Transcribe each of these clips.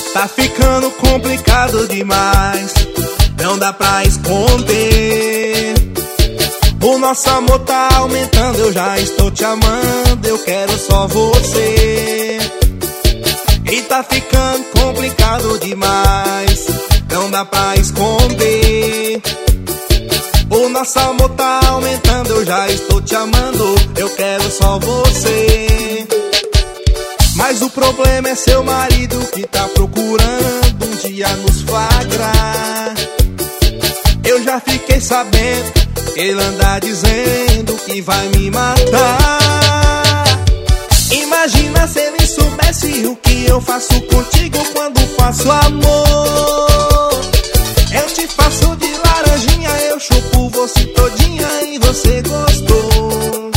Tá ficando complicado demais, não dá pra esconder. O nosso amor tá aumentando, eu já estou te amando, eu quero só você. E tá ficando complicado demais, não dá pra esconder. O nosso amor tá aumentando, eu já estou te amando, eu quero só você. Mas o problema é seu marido que tá procurando um dia nos flagrar. Eu já fiquei sabendo, ele anda dizendo que vai me matar. Imagina se ele soubesse o que eu faço contigo quando faço amor. Eu te faço de laranjinha, eu chupo você todinha e você gostou.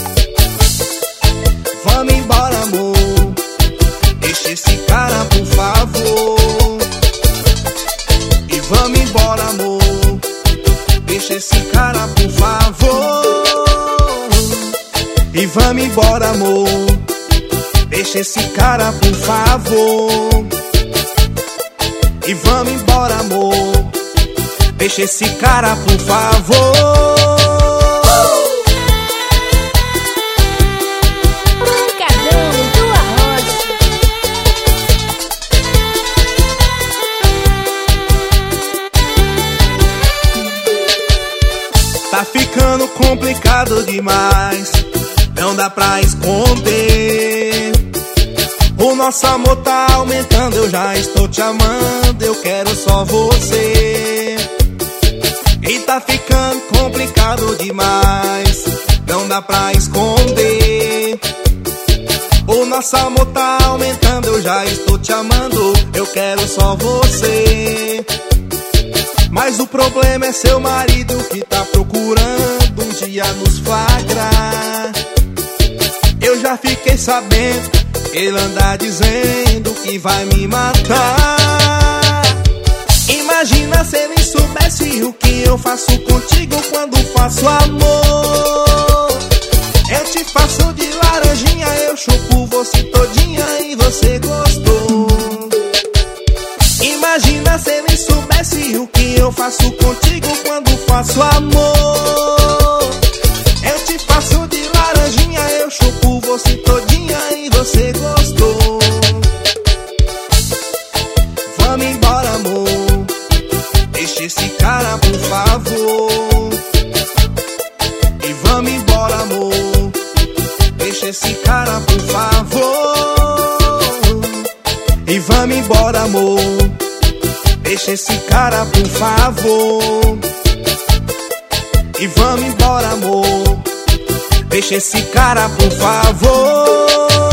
Vamos embora, amor, deixa esse cara por favor. E vamos embora, amor, deixa esse cara por favor. E vamos embora, amor, deixa esse cara por favor. E vamos embora, amor, deixa esse cara por favor. Tá ficando complicado demais, não dá pra esconder. O nosso amor tá aumentando, eu já estou te amando, eu quero só você. E tá ficando complicado demais, não dá pra esconder. O nosso amor tá aumentando, eu já estou te amando, eu quero só você. Mas o problema é seu marido que tá procurando um dia nos flagrar. Eu já fiquei sabendo, ele anda dizendo que vai me matar. Imagina se ele soubesse o que eu faço contigo quando faço amor. Eu te faço de laranjinha, eu chupo você todinha e você gostou. Imagina se ele soubesse o que eu faço contigo quando faço amor. Eu te faço de laranjinha, eu chupo você todinha e você gostou. Vamos embora, amor, deixa esse cara por favor. E vamos embora, amor, deixa esse cara por favor. E vamos embora, amor, deixa esse cara por favor. E vamos embora, amor, deixa esse cara por favor.